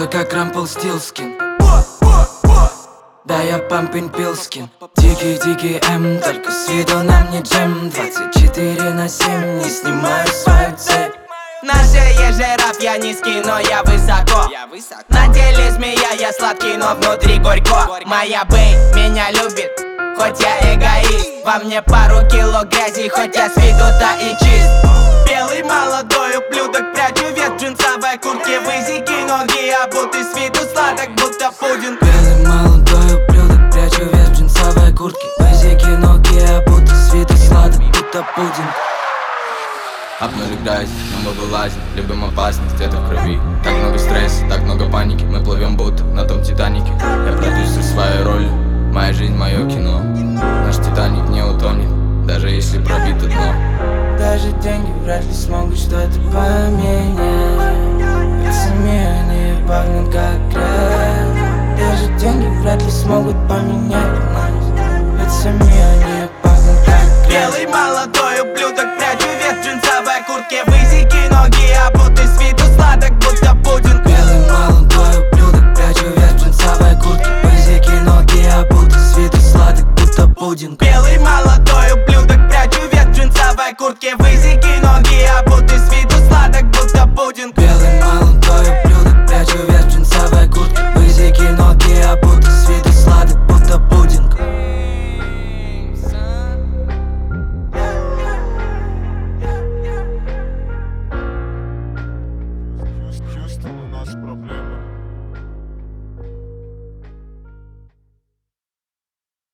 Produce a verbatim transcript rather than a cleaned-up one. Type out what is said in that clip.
Твой как Рампелстилскин. Да, я Пампин Пилскин. Дикий-дикий М, только с виду на мне джем. Двадцать четыре на семь, не снимаю свою цепь. На шее жираф, я низкий, но я высоко. На теле змея, я сладкий, но внутри горько. Моя бэй меня любит, хоть я эгоист. Во мне пару кило грязи, хоть я с виду-то и чист. Белый молодой ублюдок, прячу вес в джинсовой куртке. Высеки ноги, обутый с виду сладок, будто пудинг. Белый молодой ублюдок, прячу вес в джинсовой куртке. Высеки ноги, обутый с виду сладок, будто пудинг. Обнули грязь, но мы вылазим. Любим опасность, это в крови. Так много стресса, так много паники. Мы плывем будто на том Титанике. Я продюсер своей роли, моя жизнь, мое кино. Наш Титаник не утонет, даже если пробито дно. Даже деньги вряд ли смогут что-то поменять. Ведь сами они пахнут как грязь. Даже деньги вряд ли смогут поменять нас. Ведь сами они пахнут как грязь. Белый молодой ублюдок, прячу вес в джинсовой куртке. Высеки ноги, обутый с виду сладок, будто пудинг. Белый молодой ублюдок, прячу вес в джинсовой куртке. Высеки ноги, обутый с виду сладок, будто пудинг. Белый молодой ублюдок, прячу вес в джинсовой куртке. Высеки ноги, обутый с виду сладок, будто пудинг. Белый молодой ублюдок, прячу вес в джинсовой куртке. Высеки ноги, обутый с виду сладок, будто пудинг. Хьюстон, у нас проблемы.